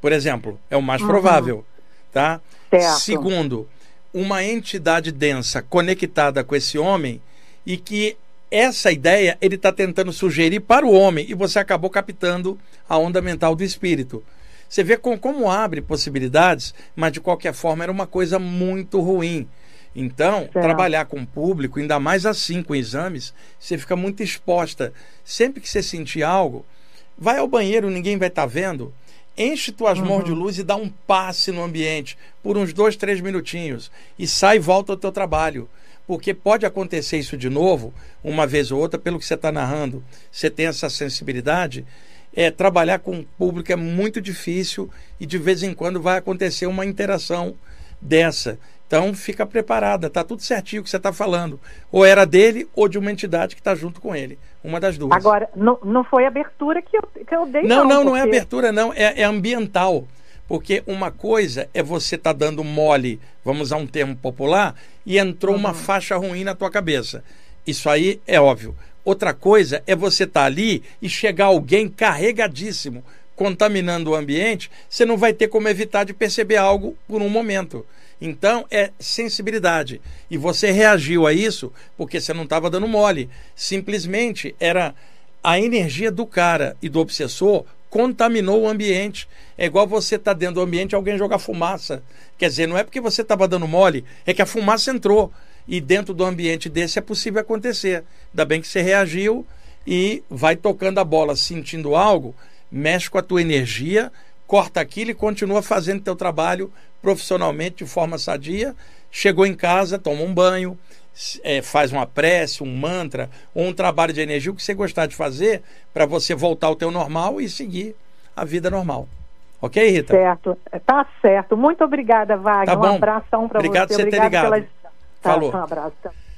por exemplo, é o mais
Uhum.
provável, tá?
Certo.
Segundo, uma entidade densa conectada com esse homem e que essa ideia ele está tentando sugerir para o homem e você acabou captando a onda mental do espírito. Você vê com, como abre possibilidades, mas de qualquer forma era uma coisa muito ruim. Então,
Certo.
trabalhar com o público, ainda mais assim com exames, você fica muito exposta. Sempre que você sentir algo, vai ao banheiro, ninguém vai estar vendo, enche tuas
Uhum.
mãos de luz e dá um passe no ambiente por uns dois, três minutinhos e sai e volta ao teu trabalho. Porque pode acontecer isso de novo, uma vez ou outra, pelo que você está narrando. Você tem essa sensibilidade. É, trabalhar com o público é muito difícil e de vez em quando vai acontecer uma interação dessa. Então fica preparada, tá tudo certinho o que você está falando. Ou era dele ou de uma entidade que está junto com ele. Uma das duas.
Agora, não, não foi abertura que eu, que eu dei,
Não,
não.
não, não é
porque-
abertura, não. É, é ambiental. Porque uma coisa é você estar tá dando mole, vamos usar um termo popular, e entrou
Uhum.
uma faixa ruim na tua cabeça. Isso aí é óbvio. Outra coisa é você estar tá ali e chegar alguém carregadíssimo, contaminando o ambiente, você não vai ter como evitar de perceber algo por um momento. Então, é sensibilidade. E você reagiu a isso porque você não estava dando mole. Simplesmente era a energia do cara e do obsessor contaminou o ambiente. É igual você estar tá dentro do ambiente e alguém jogar fumaça. Quer dizer, não é porque você estava dando mole, é que a fumaça entrou. E dentro do ambiente desse é possível acontecer. Ainda bem que você reagiu e vai tocando a bola, sentindo algo, mexe com a tua energia, corta aquilo e continua fazendo teu trabalho profissionalmente de forma sadia. Chegou em casa, toma um banho, é, faz uma prece, um mantra ou um trabalho de energia, o que você gostar de fazer para você voltar ao teu normal e seguir a vida normal. Ok, Rita?
Certo, tá certo. Muito obrigada, Wagner.
Tá bom.
Um abração para você.
Obrigado por você ter ligado.
Pelas... Tá,
Falou.
Um abraço.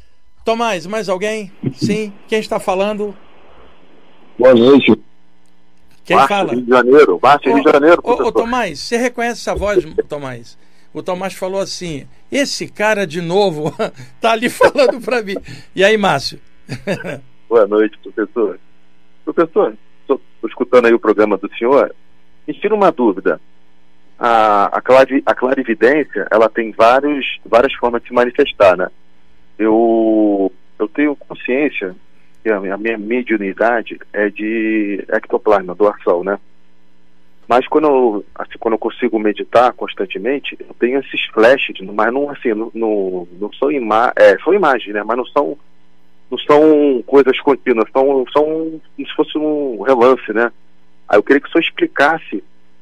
Tomás, mais alguém? Sim. Quem está falando?
Boa noite.
Quem
Márcio,
fala?
Rio de Janeiro. Márcio, Rio de Janeiro,
Ô, ô,
professor.
Tomás, você reconhece essa voz, Tomás? O Tomás falou assim, esse cara de novo tá ali falando para mim. E aí, Márcio?
Boa noite, professor. Professor, estou escutando aí o programa do senhor. Me tira uma dúvida. A, a, clari, a clarividência, ela tem vários, várias formas de se manifestar, né? Eu, eu tenho consciência que a minha, a minha mediunidade é de ectoplasma, doação, né? Mas quando eu, assim, quando eu consigo meditar constantemente, eu tenho esses flashes, mas não assim, não, não, não são, ima é, são imagens, né? Mas não são, não são coisas contínuas, são, são como se fosse um relance, né? Aí eu queria que o senhor explicasse.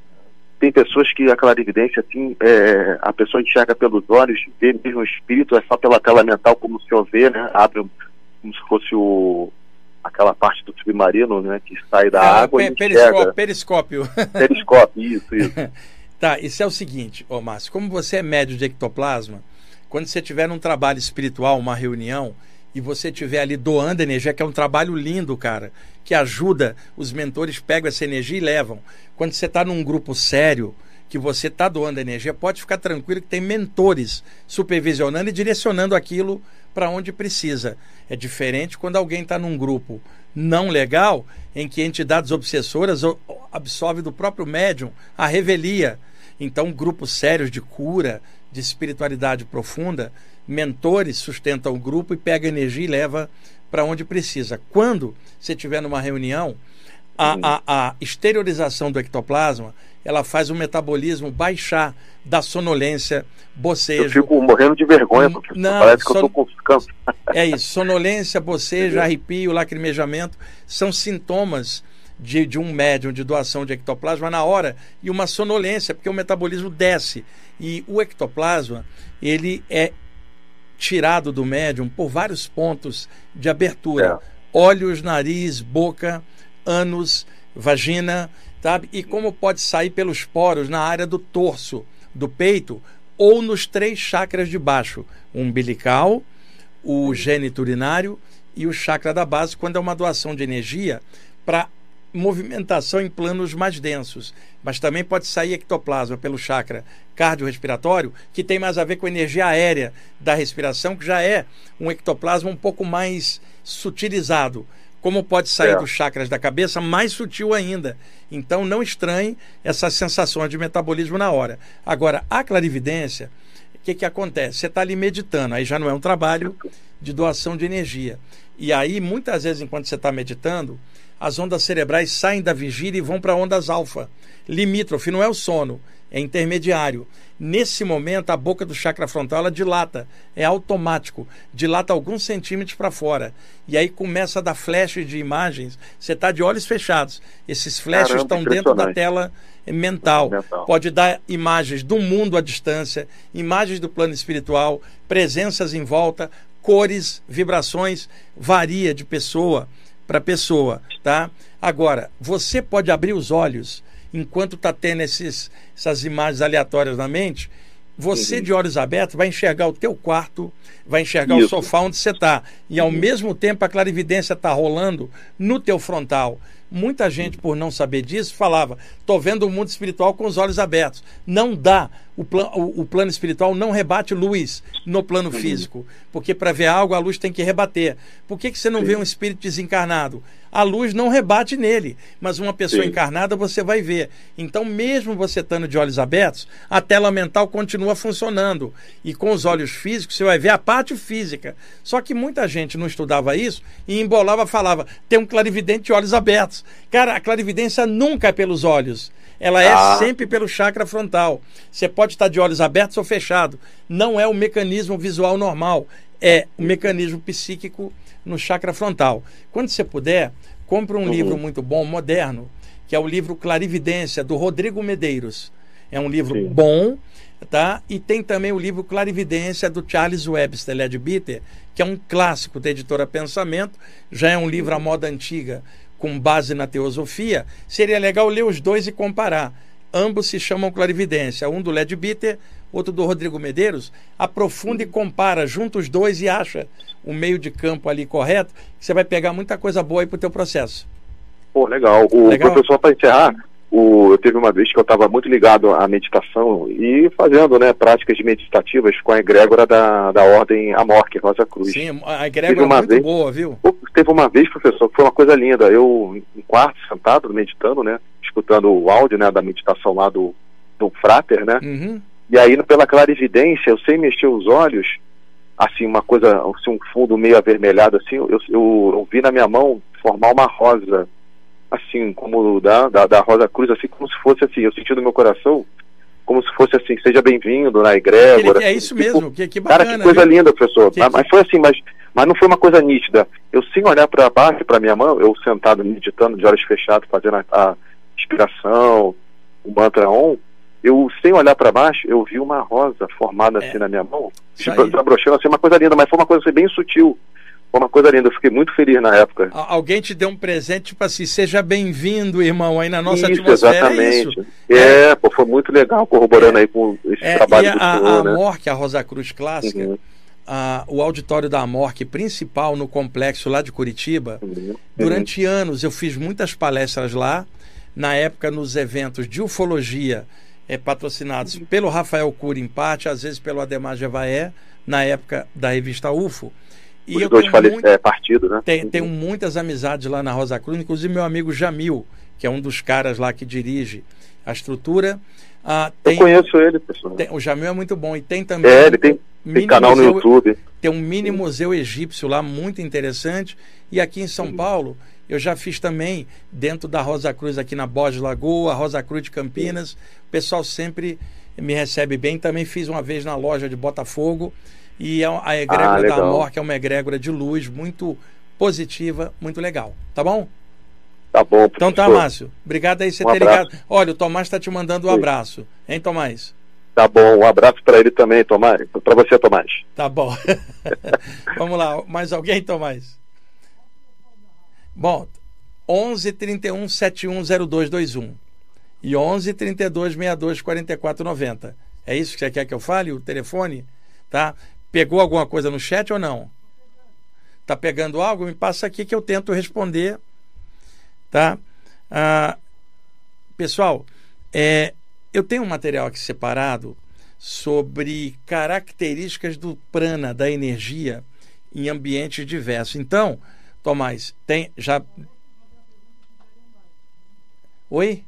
Tem pessoas que a clarividência, assim, é, a pessoa enxerga pelos olhos, vê mesmo o espírito, é só pela tela mental, como o senhor vê, né? Abre como se fosse o, aquela parte do submarino, né? Que sai da
É,
água
pe-
e
periscópio,
enxerga.
periscópio.
Periscópio, isso, isso.
Tá, isso é o seguinte, ô Márcio, como você é médio de ectoplasma, quando você tiver num trabalho espiritual, uma reunião, e você estiver ali doando energia, que é um trabalho lindo, cara, que ajuda, os mentores pegam essa energia e levam. Quando você está num grupo sério, que você está doando energia, pode ficar tranquilo que tem mentores supervisionando e direcionando aquilo para onde precisa. É diferente quando alguém está num grupo não legal, em que entidades obsessoras absorvem do próprio médium a revelia. Então, grupos sérios de cura, de espiritualidade profunda, mentores sustentam o grupo e pegam energia e leva para onde precisa. Quando você estiver numa reunião, a, a, a exteriorização do ectoplasma, ela faz o metabolismo baixar da sonolência, bocejo.
Eu fico morrendo de vergonha, professor.
Não,
Parece que
son...
eu estou com câncer.
É isso, sonolência, bocejo, arrepio, lacrimejamento, são sintomas de, de um médium de doação de ectoplasma na hora, e uma sonolência, porque o metabolismo desce. E o ectoplasma, ele é tirado do médium por vários pontos de abertura. É. Olhos, nariz, boca, ânus, vagina, sabe? E como pode sair pelos poros na área do torso, do peito, ou nos três chakras de baixo, o umbilical, o gênito urinário e o chakra da base, quando é uma doação de energia para movimentação em planos mais densos. Mas também pode sair ectoplasma pelo chakra cardiorrespiratório, que tem mais a ver com a energia aérea da respiração, que já é um ectoplasma um pouco mais sutilizado. Como pode sair
É.
dos chakras da cabeça, mais sutil ainda. Então não estranhe essas sensações de metabolismo na hora. Agora, a clarividência, o que, que acontece? Você está ali meditando, aí já não é um trabalho de doação de energia. E aí, muitas vezes, enquanto você está meditando, as ondas cerebrais saem da vigília e vão para ondas alfa. Limítrofe, não é o sono, é intermediário. Nesse momento, a boca do chakra frontal ela dilata, é automático, dilata alguns centímetros para fora. E aí começa a dar flashes de imagens, você está de olhos fechados. Esses flashes
Caramba,
estão dentro da
impressionante.
tela mental.
Mental.
Pode dar imagens do mundo à distância, imagens do plano espiritual, presenças em volta, cores, vibrações, varia de pessoa para pessoa, tá? Agora, você pode abrir os olhos enquanto está tendo esses, essas imagens aleatórias na mente. Você,
Uhum.
de olhos abertos, vai enxergar o teu quarto, vai enxergar
Isso.
o sofá onde você está. E, ao mesmo tempo, a clarividência está rolando no teu frontal. Muita gente, por não saber disso, falava, estou vendo o mundo espiritual com os olhos abertos. Não dá. O, plan, o, o plano espiritual não rebate luz no plano
Uhum.
físico. Porque para ver algo, a luz tem que rebater. Por que, que você não
Sim.
vê um espírito desencarnado? A luz não rebate nele, mas uma pessoa
Sim.
encarnada você vai ver. Então, mesmo você estando de olhos abertos, a tela mental continua funcionando. E com os olhos físicos, você vai ver a parte física. Só que muita gente não estudava isso e embolava, falava, tem um clarividente de olhos abertos. Cara, a clarividência nunca é pelos olhos. Ela é
Ah.
sempre pelo chakra frontal. Você pode estar de olhos abertos ou fechados. Não é o mecanismo visual normal. É o mecanismo psíquico no chakra frontal. Quando você puder, compre um
Uhum.
livro muito bom, moderno, que é o livro Clarividência, do Rodrigo Medeiros. É um livro
Sim.
bom, tá? E tem também o livro Clarividência, do Charles Webster Leadbeater, que é um clássico da editora Pensamento, já é um livro à moda antiga, com base na teosofia. Seria legal ler os dois e comparar. Ambos se chamam Clarividência, um do Leadbeater, outro do Rodrigo Medeiros. Aprofunda e compara, junta os dois e acha o meio de campo ali correto, que você vai pegar muita coisa boa aí pro teu processo.
Pô, legal. O
Legal.
professor, para encerrar, o, eu teve uma vez que eu estava muito ligado à meditação e fazendo, né, práticas meditativas com a egrégora da, da Ordem Amorque, Rosa Cruz.
Sim, a
Teve
egrégora é
uma
muito
vez-
boa, viu?
Pô, Teve uma vez, professor, que foi uma coisa linda. Eu, em quarto, sentado, meditando, né, escutando o áudio, né, da meditação lá do, do Frater, né,
Uhum.
e aí, pela clarividência, eu sem mexer os olhos, assim, uma coisa, assim, um fundo meio avermelhado, assim, eu, eu, eu vi na minha mão formar uma rosa, assim, como da, da, da Rosa Cruz, assim, como se fosse, assim, eu senti no meu coração, como se fosse, assim, seja bem-vindo na egrégora.
Ele- é
assim,
isso
tipo,
mesmo, que, que bacana.
Cara, que coisa
viu?
linda, professor.
Que-
mas, mas foi assim, mas, mas não foi uma coisa nítida. Eu, sem olhar para baixo, para minha mão, eu sentado meditando, de olhos fechados, fazendo a, a inspiração, o mantra on, eu, sem olhar para baixo, eu vi uma rosa formada assim
É.
na minha mão,
Isso
tipo,
aí.
desabrochando, assim, uma coisa linda, mas foi uma coisa assim, bem sutil. Foi uma coisa linda, eu fiquei muito feliz na época.
A- Alguém te deu um presente, tipo assim, seja bem-vindo, irmão, aí na nossa
isso,
atmosfera.
exatamente.
É isso.
É, pô, foi muito legal, corroborando aí com esse
É,
trabalho
e a,
do
a,
senhor,
a
né?
Amorque, a Rosa Cruz Clássica,
Uhum.
a- o auditório da Amorque principal no complexo lá de Curitiba,
Uhum.
durante anos eu fiz muitas palestras lá, na época nos eventos de ufologia, é, patrocinados pelo Rafael Cury em parte, às vezes pelo Ademar Jevaé, na época da revista U F O. E
Os
eu
dois
tenho
fale...
muito-
é, partidos, né?
Tem- Tenho muitas amizades lá na Rosa Cruz, inclusive meu amigo Jamil, que é um dos caras lá que dirige a estrutura. Ah, tem,
Eu conheço ele, pessoal.
tem- o Jamil é muito bom. E tem também
É,
um
ele tem,
mini
tem canal no
museu-
YouTube.
Tem um mini museu egípcio lá, muito interessante. E aqui em São Paulo, eu já fiz também, dentro da Rosa Cruz, aqui na Borges Lagoa, Rosa Cruz de Campinas. O pessoal sempre me recebe bem. Também fiz uma vez na loja de Botafogo. E a, a egrégora
Ah,
da
legal.
Amorque é uma egrégora de luz muito positiva, muito legal. Tá bom?
Tá bom,
Então tá,
professor.
Márcio. Obrigado aí por você
Um
ter
abraço.
ligado. Olha, o Tomás está te mandando um
Sim.
abraço. Hein, Tomás?
Tá bom, um abraço para ele também, Tomás. Para você, Tomás.
Tá bom. Vamos lá, mais alguém, Tomás? Bom, onze, trinta e um, setenta e um, zero dois dois um e onze, trinta e dois, sessenta e dois, quarenta e quatro, noventa. É isso que você quer que eu fale? O telefone? Tá? Pegou alguma coisa no chat ou não? Tá pegando algo? Me passa aqui que eu tento responder. Tá? Ah, pessoal, é, eu tenho um material aqui separado sobre características do prana, da energia, em ambientes diversos. Então, Tomás, tem já... Oi?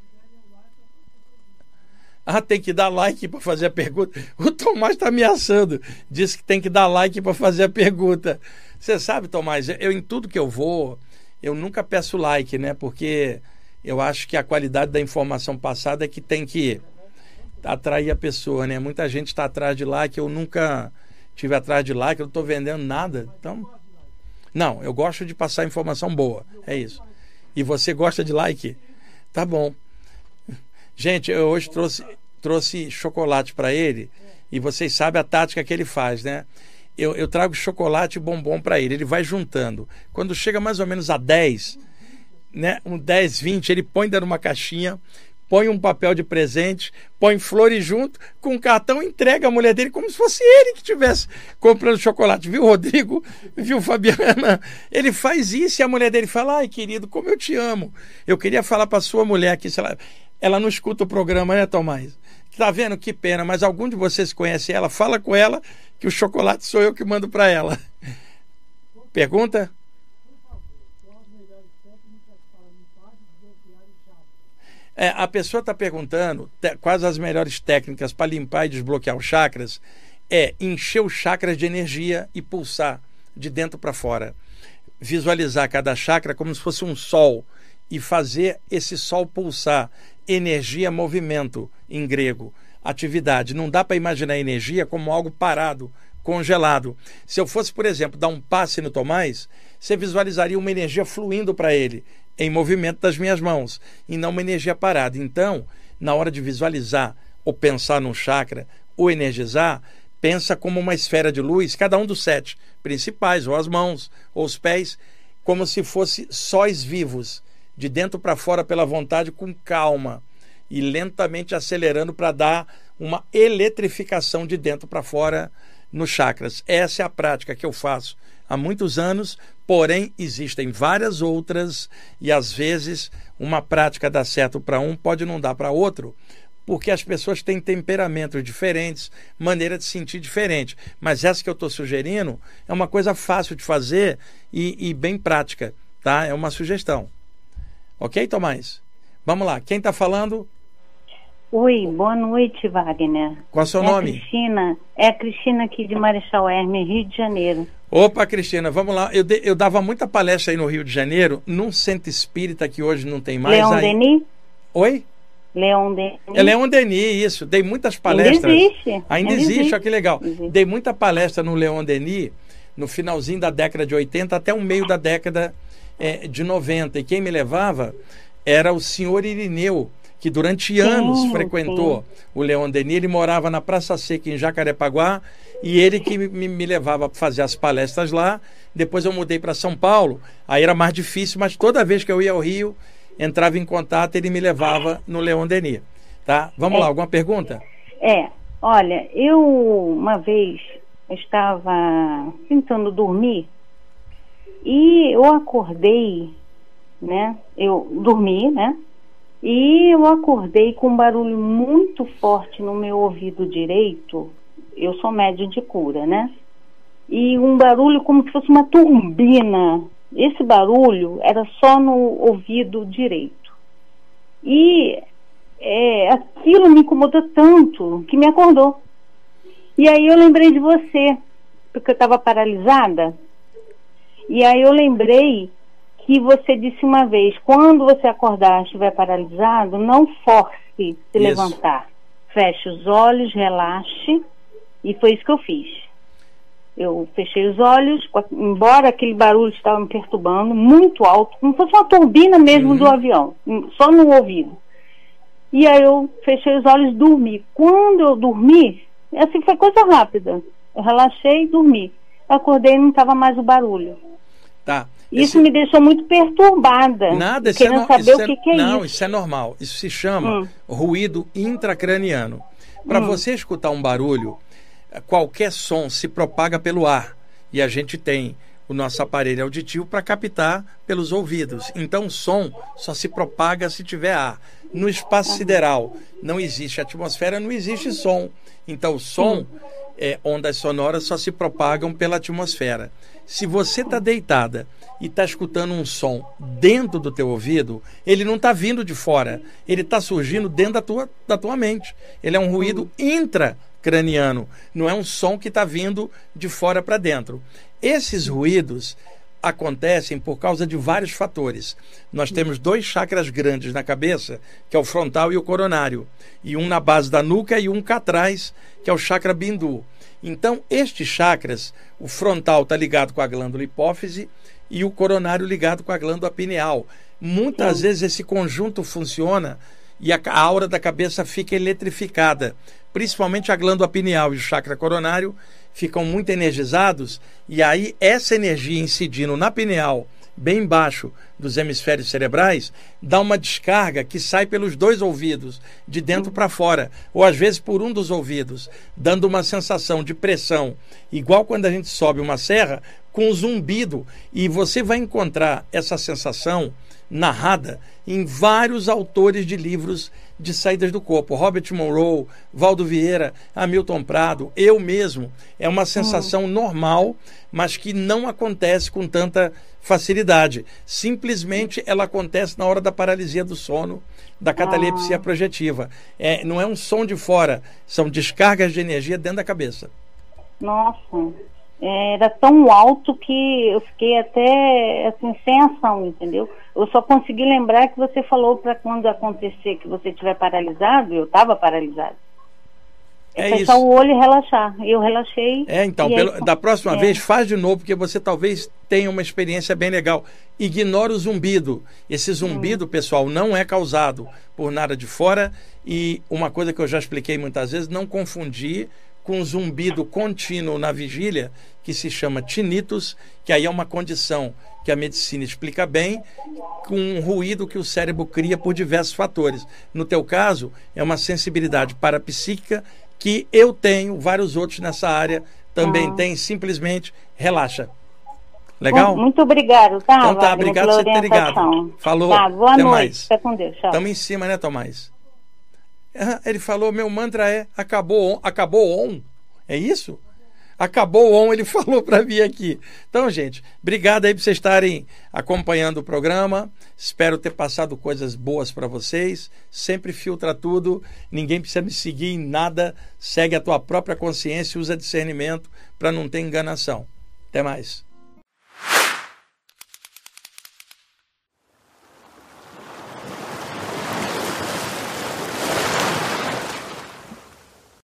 Ah, tem que dar like para fazer a pergunta. O Tomás está ameaçando. Disse que tem que dar like para fazer a pergunta. Você sabe, Tomás, eu em tudo que eu vou, eu nunca peço like, né? Porque eu acho que a qualidade da informação passada é que tem que atrair a pessoa, né? Muita gente está atrás de like, eu nunca tive atrás de like, eu não estou vendendo nada. Então, não, eu gosto de passar informação boa, é isso. E você gosta de like? Tá bom. Gente, eu hoje trouxe, trouxe chocolate para ele e vocês sabem a tática que ele faz, né? Eu, eu trago chocolate e bombom para ele, ele vai juntando. Quando chega mais ou menos a dez, né, um dez, vinte, ele põe dentro de uma caixinha, põe um papel de presente, põe flores junto, com um cartão, entrega a mulher dele como se fosse ele que estivesse comprando chocolate. Viu, Rodrigo? Viu, Fabiana? Ele faz isso e a mulher dele fala: ai, querido, como eu te amo. Eu queria falar para sua mulher aqui, se ela... ela não escuta o programa, né, Tomás? Tá vendo? Que pena, mas algum de vocês conhece ela, fala com ela que o chocolate sou eu que mando para ela. Pergunta? É, a pessoa está perguntando te, quais as melhores técnicas para limpar e desbloquear os chakras. É encher os chakras de energia e pulsar de dentro para fora. Visualizar cada chakra como se fosse um sol e fazer esse sol pulsar. Energia, movimento, em grego, atividade. Não dá para imaginar energia como algo parado, congelado. Se eu fosse, por exemplo, dar um passe no Tomás, você visualizaria uma energia fluindo para ele, em movimento das minhas mãos, e não uma energia parada. Então, na hora de visualizar ou pensar num chakra, ou energizar, pensa como uma esfera de luz, cada um dos sete principais, ou as mãos, ou os pés, como se fosse sóis vivos, de dentro para fora pela vontade, com calma e lentamente acelerando para dar uma eletrificação de dentro para fora nos chakras. Essa é a prática que eu faço há muitos anos, porém existem várias outras e às vezes uma prática dá certo para um, pode não dar para outro, porque as pessoas têm temperamentos diferentes, maneira de sentir diferente. Mas essa que eu estou sugerindo é uma coisa fácil de fazer e, e bem prática, tá? É uma sugestão. Ok, Tomás? Vamos lá. Quem está falando?
Oi, boa noite, Wagner.
Qual é o seu
é
nome?
A Cristina. É a Cristina aqui de Marechal Hermes, Rio de Janeiro.
Opa, Cristina, vamos lá. Eu, de, eu dava muita palestra aí no Rio de Janeiro, num centro espírita que hoje não tem mais.
Leon
aí...
Denis?
Oi?
Leon Denis.
É Leon Denis, isso. Dei muitas palestras.
Ainda existe.
Ainda,
Ainda
existe,
existe.
olha que legal.
Existe.
Dei muita palestra no Leon Denis, no finalzinho da década de oitenta até o meio da década é, de noventa. E quem me levava era o senhor Irineu, que durante sim, anos frequentou sim. o Leon Denis. Ele morava na Praça Seca, em Jacarepaguá, e ele que me, me levava para fazer as palestras lá. Depois eu mudei para São Paulo, aí era mais difícil, mas toda vez que eu ia ao Rio, entrava em contato, ele me levava no Leon Denis. Tá? Vamos
é,
lá, alguma pergunta?
É, olha, eu uma vez estava tentando dormir e eu acordei, né? Eu dormi, né? E eu acordei com um barulho muito forte no meu ouvido direito. Eu sou médium de cura, né? E um barulho como se fosse uma turbina. Esse barulho era só no ouvido direito. E é, aquilo me incomodou tanto que me acordou. E aí eu lembrei de você, porque eu estava paralisada. E aí eu lembrei que você disse uma vez: quando você acordar e estiver paralisado, não force se isso. levantar. Feche os olhos, relaxe. E foi isso que eu fiz. Eu fechei os olhos, embora aquele barulho estava me perturbando, muito alto, como se fosse uma turbina mesmo uhum. do avião, só no ouvido. E aí eu fechei os olhos e dormi. Quando eu dormi, assim, foi coisa rápida. Eu relaxei e dormi. Eu acordei e não estava mais o barulho.
Tá.
Isso
Esse...
me deixou muito perturbada.
Nada, isso
querendo
é no...
saber
isso
o que,
é...
que é
não, isso.
Não,
isso é normal. Isso se chama hum. ruído intracraniano. Para
hum.
você escutar um barulho, qualquer som se propaga pelo ar. E a gente tem o nosso aparelho auditivo para captar pelos ouvidos. Então o som só se propaga se tiver ar. No espaço sideral não existe atmosfera, não existe som. Então o som, é, ondas sonoras só se propagam pela atmosfera. Se você está deitada e está escutando um som dentro do teu ouvido, ele não está vindo de fora, ele está surgindo dentro da tua, da tua mente. Ele é um ruído intracraniano, não é um som que está vindo de fora para dentro. Esses ruídos acontecem por causa de vários fatores. Nós temos dois chakras grandes na cabeça, que é o frontal e o coronário, e um na base da nuca e um cá atrás, que é o chakra bindu. Então, estes chakras, o frontal está ligado com a glândula hipófise e o coronário ligado com a glândula pineal. Muitas vezes esse conjunto funciona e a aura da cabeça fica eletrificada. Principalmente a glândula pineal e o chakra coronário ficam muito energizados, e aí essa energia incidindo na pineal, bem embaixo dos hemisférios cerebrais, dá uma descarga que sai pelos dois ouvidos, de dentro para fora, ou às vezes por um dos ouvidos, dando uma sensação de pressão, igual quando a gente sobe uma serra, com zumbido, e você vai encontrar essa sensação narrada em vários autores de livros de saídas do corpo. Robert Monroe, Valdo Vieira, Hamilton Prado, eu mesmo. É uma sensação hum. normal, mas que não acontece com tanta facilidade. Simplesmente ela acontece na hora da paralisia do sono, da catalepsia ah. projetiva. É, não é um som de fora, são descargas de energia dentro da cabeça.
Nossa, era tão alto que eu fiquei até assim, sem ação, entendeu? Eu só consegui lembrar que você falou para quando acontecer que você estiver paralisado, eu estava paralisado. É, é fechar o olho e relaxar. Eu relaxei.
É, então, pelo, aí, da próxima é. vez, faz de novo, porque você talvez tenha uma experiência bem legal. Ignora o zumbido. Esse zumbido, hum. pessoal, não é causado por nada de fora. E uma coisa que eu já expliquei muitas vezes, não confundir com zumbido contínuo na vigília, que se chama tinnitus, que aí é uma condição que a medicina explica bem, com um ruído que o cérebro cria por diversos fatores. No teu caso, é uma sensibilidade parapsíquica que eu tenho, vários outros nessa área também ah. têm, simplesmente relaxa. Legal?
Muito, muito obrigado, tá?
Então tá, obrigado por você ter ligado. Falou,
tá, boa
até
noite.
mais.
Fica com Deus, tchau.
Estamos em cima, né, Tomás? Ele falou, meu mantra é acabou on, acabou on. É isso? Acabou on, ele falou para mim aqui. Então, gente, obrigado aí por vocês estarem acompanhando o programa. Espero ter passado coisas boas para vocês. Sempre filtra tudo. Ninguém precisa me seguir em nada. Segue a tua própria consciência e usa discernimento para não ter enganação. Até mais.